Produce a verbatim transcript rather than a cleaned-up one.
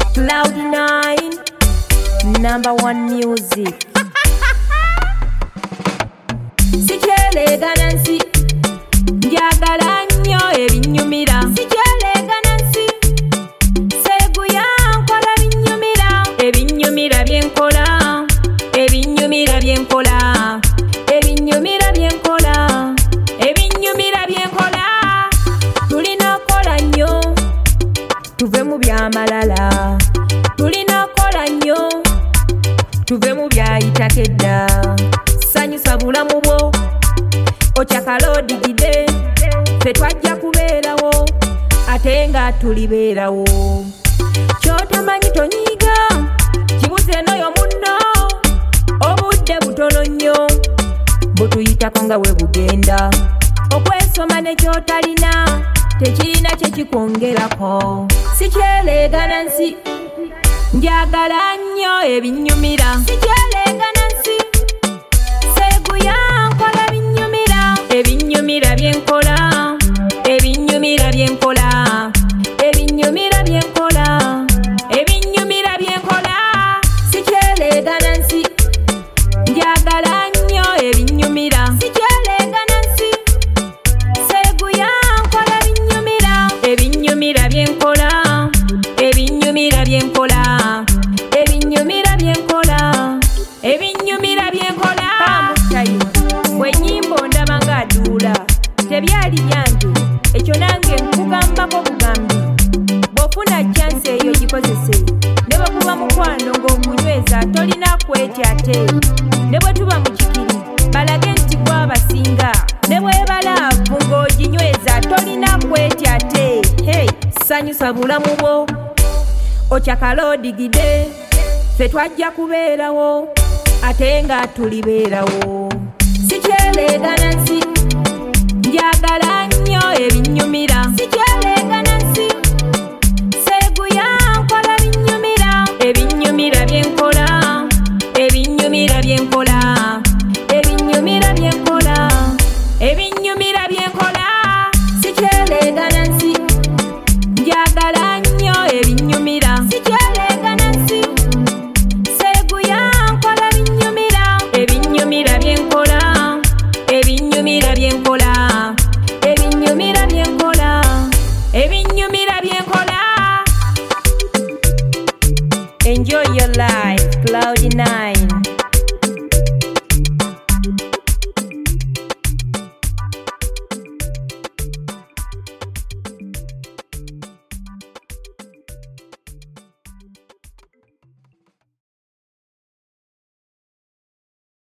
Cloud nine, number one music. Sikyeleega Nancy, njagala nnyo ebinyumira. Sikyeleega Nancy, Seeguya nkola binyumira. Ebinyumira byenkola, ebinyumira byenkola, ebinyumira byenkola, ebinyumira byenkola. Tulina okola nnyo tuve mu byamalala, tulina okola nnyo tuve mu byayitako edda. Sanyusa bulamu bwo okyakala odigide, ffe twajja kubeerawo ate nga tulibeerawo. Kyotamanyi tonyiiga, kibuze n'oyo munno, obudde butono nnyo butuyitako nga bwe bugenda. Okwesoma ne kyotalina tekirina kye kikwongerako. Sikyeleega Nancy, njagala nnyo ebinyumira. Sikyeleega Nancy, Seeguya nkola binyumira. Ebinyumira byenkola, ebinyumira byenkola, ebinyumira byenkola, ebinyumira byenkola. Sikyeleega Nancy, njagala nnyo ebinyumira. Sikyeleega Nancy, Seeguya nkola binyumira. Ebinyumira byenkola, ebinyumira byenkola, ebinyumira byenkola, ebinyumira byenkola. Pamutayo bwe nnyimba ondaba ng'aduula, tebyali byange, ekyo nange nkugambako bugambi. Bw'ofuna chance eyo gikozese, ne bwe kuba mukwano ng'omunyweza tolina kwetya ate. Ne bwe tuba mu kikiri balage nti gwabasinga, ne bwebalaavu ng'oginyweza tolina kwetya ate. Hey, sanyusa bulamu bwo okyakala odigide, ffe twajja kubeerawo ate nga tulibeerawo. Sikyeleega Nancy, njagala nnyo ebinyumira. Sikyeleega Nancy, Seeguya nkola binyumira. Ebinyumira byenkola, ebinyumira byenkola, ebinyumira byenkola, ebinyumira byenkola. Sikyeleega Nancy, njagala nnyo ebinyumira. Sikyeleega Nancy, Seeguya nkola binyumira. Ebinyumira byenkola, ebinyumira byenkola, ebinyumira byenkola, ebinyumira byenkola. Enjoy your life, Cloud nine.